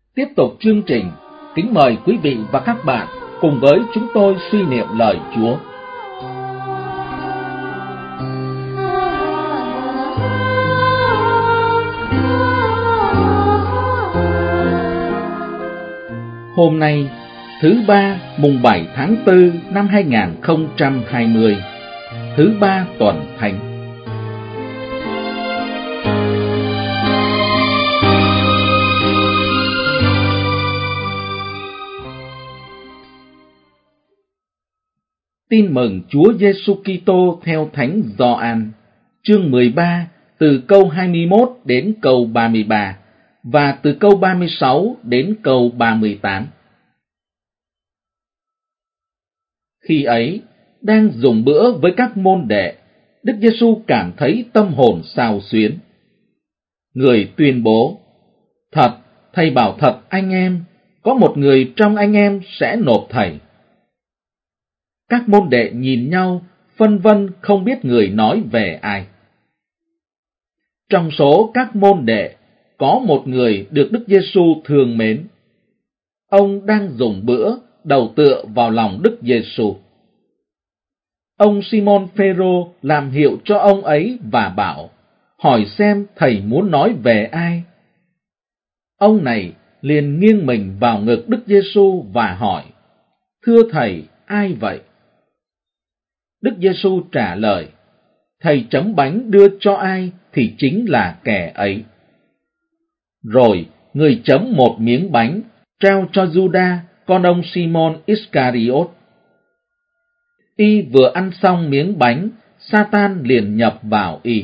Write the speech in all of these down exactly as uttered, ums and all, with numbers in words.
Tiếp tục chương trình, kính mời quý vị và các bạn cùng với chúng tôi suy niệm lời Chúa. Hôm nay, thứ ba mùng bảy tháng tư năm hai nghìn không trăm hai mươi, thứ ba tuần Thánh. Tin mừng Chúa Giêsu Kitô theo Thánh Gioan, chương mười ba, từ câu hai mươi mốt đến câu ba mươi ba và từ câu ba mươi sáu đến câu ba mươi tám. Khi ấy, đang dùng bữa với các môn đệ, Đức Giêsu cảm thấy tâm hồn xao xuyến. Người tuyên bố: "Thật, thầy bảo thật anh em, có một người trong anh em sẽ nộp thầy." Các môn đệ nhìn nhau, phân vân không biết người nói về ai. Trong số các môn đệ, có một người được Đức Giêsu thương mến. Ông đang dùng bữa, đầu tựa vào lòng Đức Giêsu. Ông Simon Phêrô làm hiệu cho ông ấy và bảo: "Hỏi xem thầy muốn nói về ai?" Ông này liền nghiêng mình vào ngực Đức Giêsu và hỏi: "Thưa thầy, ai vậy?" Đức Giêsu trả lời: "Thầy chấm bánh đưa cho ai thì chính là kẻ ấy." Rồi người chấm một miếng bánh, trao cho Giuđa, con ông Simon Iscariot. Y vừa ăn xong miếng bánh, Sa-tan liền nhập vào y.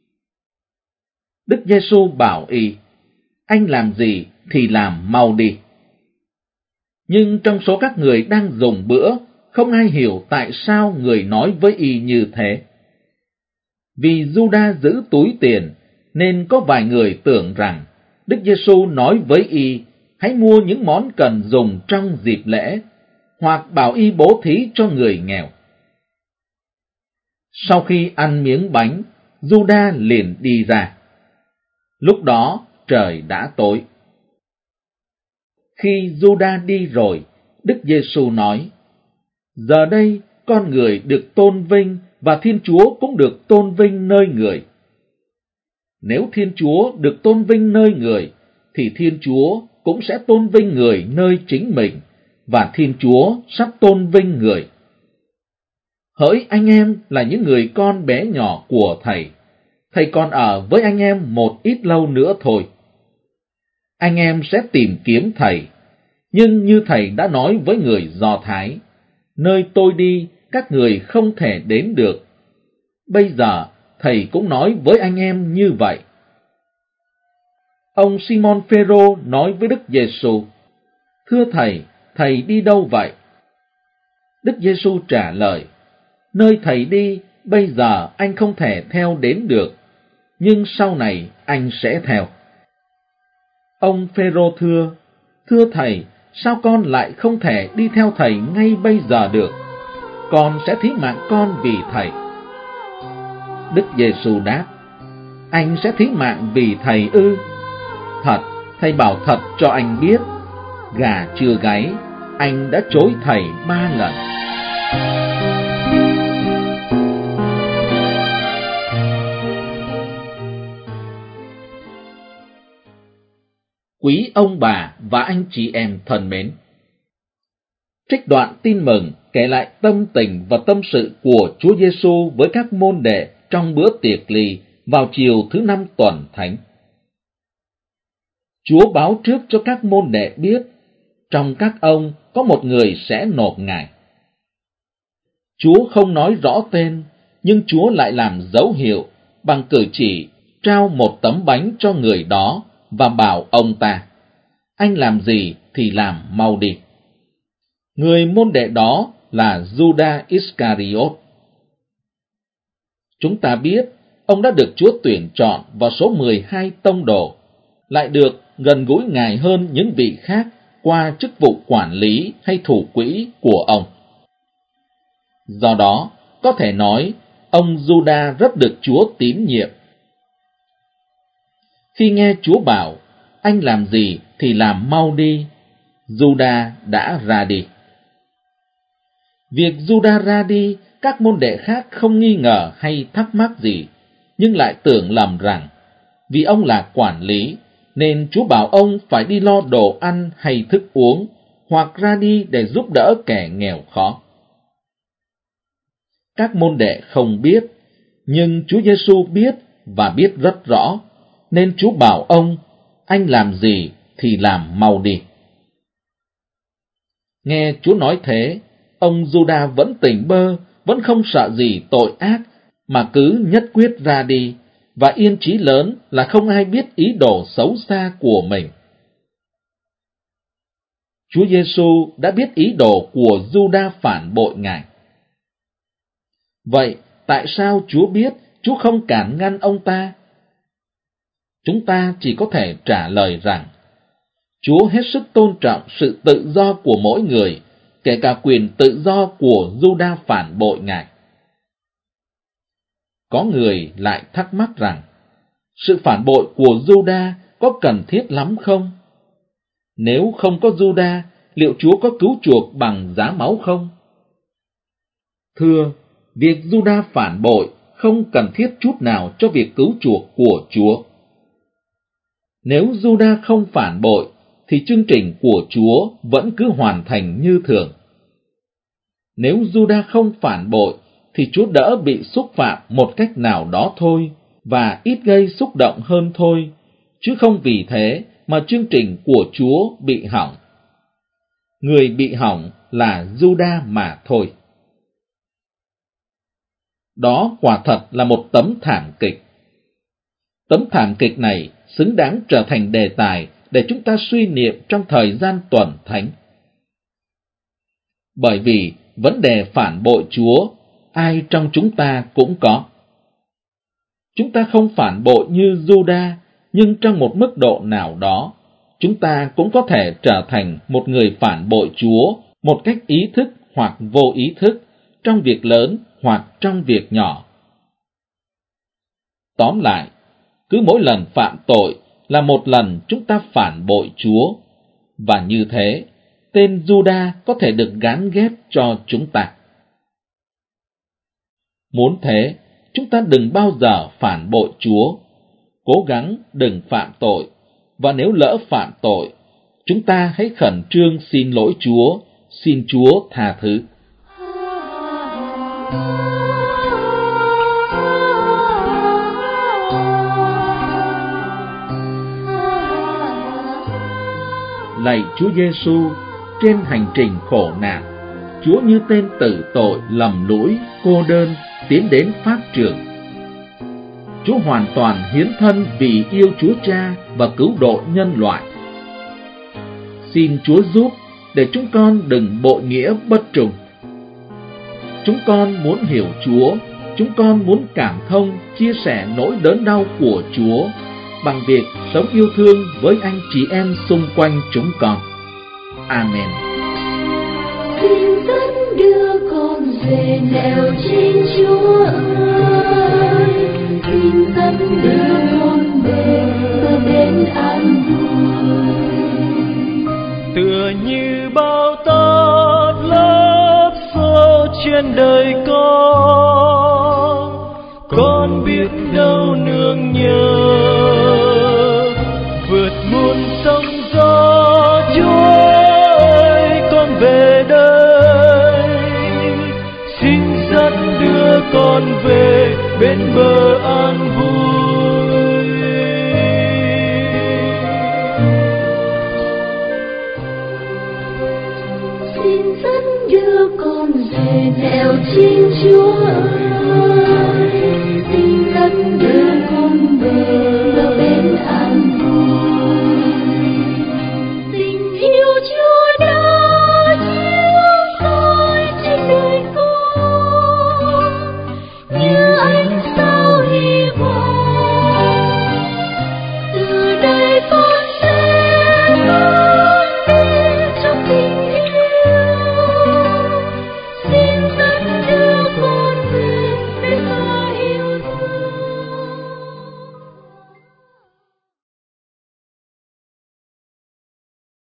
Đức Giêsu bảo y: "Anh làm gì thì làm mau đi." Nhưng trong số các người đang dùng bữa, không ai hiểu tại sao người nói với y như thế. Vì Giuđa giữ túi tiền, nên có vài người tưởng rằng Đức Giêsu nói với y hãy mua những món cần dùng trong dịp lễ, hoặc bảo y bố thí cho người nghèo. Sau khi ăn miếng bánh, Giuđa liền đi ra. Lúc đó trời đã tối. Khi Giuđa đi rồi, Đức Giêsu nói: "Giờ đây con người được tôn vinh và Thiên Chúa cũng được tôn vinh nơi người. Nếu Thiên Chúa được tôn vinh nơi người, thì Thiên Chúa cũng sẽ tôn vinh người nơi chính mình, và Thiên Chúa sắp tôn vinh người. Hỡi anh em là những người con bé nhỏ của Thầy, Thầy còn ở với anh em một ít lâu nữa thôi. Anh em sẽ tìm kiếm Thầy, nhưng như Thầy đã nói với người Do Thái, nơi tôi đi các người không thể đến được. Bây giờ Thầy cũng nói với anh em như vậy." Ông Simon Phêrô nói với Đức Giêsu: "Thưa Thầy, Thầy đi đâu vậy?" Đức Giêsu trả lời: "Nơi Thầy đi, bây giờ anh không thể theo đến được, nhưng sau này anh sẽ theo." Ông Phêrô thưa: "Thưa Thầy, sao con lại không thể đi theo Thầy ngay bây giờ được? Con sẽ thí mạng con vì Thầy." Đức Giêsu đáp: "Anh sẽ thí mạng vì Thầy ư? Thật, Thầy bảo thật cho anh biết, gà chưa gáy, anh đã chối Thầy ba lần." Quý ông bà và anh chị em thân mến, trích đoạn tin mừng kể lại tâm tình và tâm sự của Chúa Giêsu với các môn đệ trong bữa tiệc ly vào chiều thứ năm tuần Thánh. Chúa báo trước cho các môn đệ biết, trong các ông có một người sẽ nộp Ngài. Chúa không nói rõ tên, nhưng Chúa lại làm dấu hiệu bằng cử chỉ trao một tấm bánh cho người đó và bảo ông ta: "Anh làm gì thì làm mau đi." Người môn đệ đó là Giuđa Iscariot. Chúng ta biết ông đã được Chúa tuyển chọn vào số mười hai tông đồ, lại được gần gũi Ngài hơn những vị khác qua chức vụ quản lý hay thủ quỹ của ông. Do đó, có thể nói ông Giuđa rất được Chúa tín nhiệm. Khi nghe Chúa bảo anh làm gì thì làm mau đi, Giuđa đã ra đi. Việc Giuđa ra đi, các môn đệ khác không nghi ngờ hay thắc mắc gì, nhưng lại tưởng lầm rằng vì ông là quản lý nên Chúa bảo ông phải đi lo đồ ăn hay thức uống, hoặc ra đi để giúp đỡ kẻ nghèo khó. Các môn đệ không biết, nhưng Chúa Giêsu biết và biết rất rõ, nên Chúa bảo ông, anh làm gì thì làm mau đi. Nghe Chúa nói thế, ông Giuđa vẫn tỉnh bơ, vẫn không sợ gì tội ác, mà cứ nhất quyết ra đi, và yên chí lớn là không ai biết ý đồ xấu xa của mình. Chúa Giêsu đã biết ý đồ của Giuđa phản bội Ngài. Vậy, tại sao Chúa biết, Chúa không cản ngăn ông ta? Chúng ta chỉ có thể trả lời rằng, Chúa hết sức tôn trọng sự tự do của mỗi người, kể cả quyền tự do của Giuđa phản bội Ngài. Có người lại thắc mắc rằng, sự phản bội của Giuđa có cần thiết lắm không? Nếu không có Giuđa, liệu Chúa có cứu chuộc bằng giá máu không? Thưa, việc Giuđa phản bội không cần thiết chút nào cho việc cứu chuộc của Chúa. Nếu Giuđa không phản bội, thì chương trình của Chúa vẫn cứ hoàn thành như thường. Nếu Giuđa không phản bội, thì Chúa đỡ bị xúc phạm một cách nào đó thôi, và ít gây xúc động hơn thôi, chứ không vì thế mà chương trình của Chúa bị hỏng. Người bị hỏng là Giuđa mà thôi. Đó quả thật là một tấm thảm kịch. Tấm thảm kịch này xứng đáng trở thành đề tài để chúng ta suy niệm trong thời gian tuần thánh. Bởi vì vấn đề phản bội Chúa, ai trong chúng ta cũng có. Chúng ta không phản bội như Giuđa, nhưng trong một mức độ nào đó, chúng ta cũng có thể trở thành một người phản bội Chúa một cách ý thức hoặc vô ý thức, trong việc lớn hoặc trong việc nhỏ. Tóm lại, cứ mỗi lần phạm tội là một lần chúng ta phản bội Chúa, và như thế, tên Giuđa có thể được gán ghép cho chúng ta. Muốn thế, chúng ta đừng bao giờ phản bội Chúa, cố gắng đừng phạm tội, và nếu lỡ phạm tội, chúng ta hãy khẩn trương xin lỗi Chúa, xin Chúa tha thứ. Lạy Chúa Giêsu, trên hành trình khổ nạn, Chúa như tên tử tội lầm lũi, cô đơn tiến đến pháp trường. Chúa hoàn toàn hiến thân vì yêu Chúa Cha và cứu độ nhân loại. Xin Chúa giúp để chúng con đừng bội nghĩa bất trùng. Chúng con muốn hiểu Chúa, chúng con muốn cảm thông, chia sẻ nỗi đớn đau của Chúa bằng việc sống yêu thương với anh chị em xung quanh chúng con. Amen. Xin dẫn đưa con về nẻo trên Chúa ơi, xin dẫn đưa con về bờ bên an vui. Tựa như bao tát lớp sơ trên đời con, con biết đâu nương nhờ vượt muôn sông gió. Chúa ơi, con về đây, xin dẫn đưa con về bên bờ an vui. Xin dẫn đưa con về nẻo trên Chúa ơi,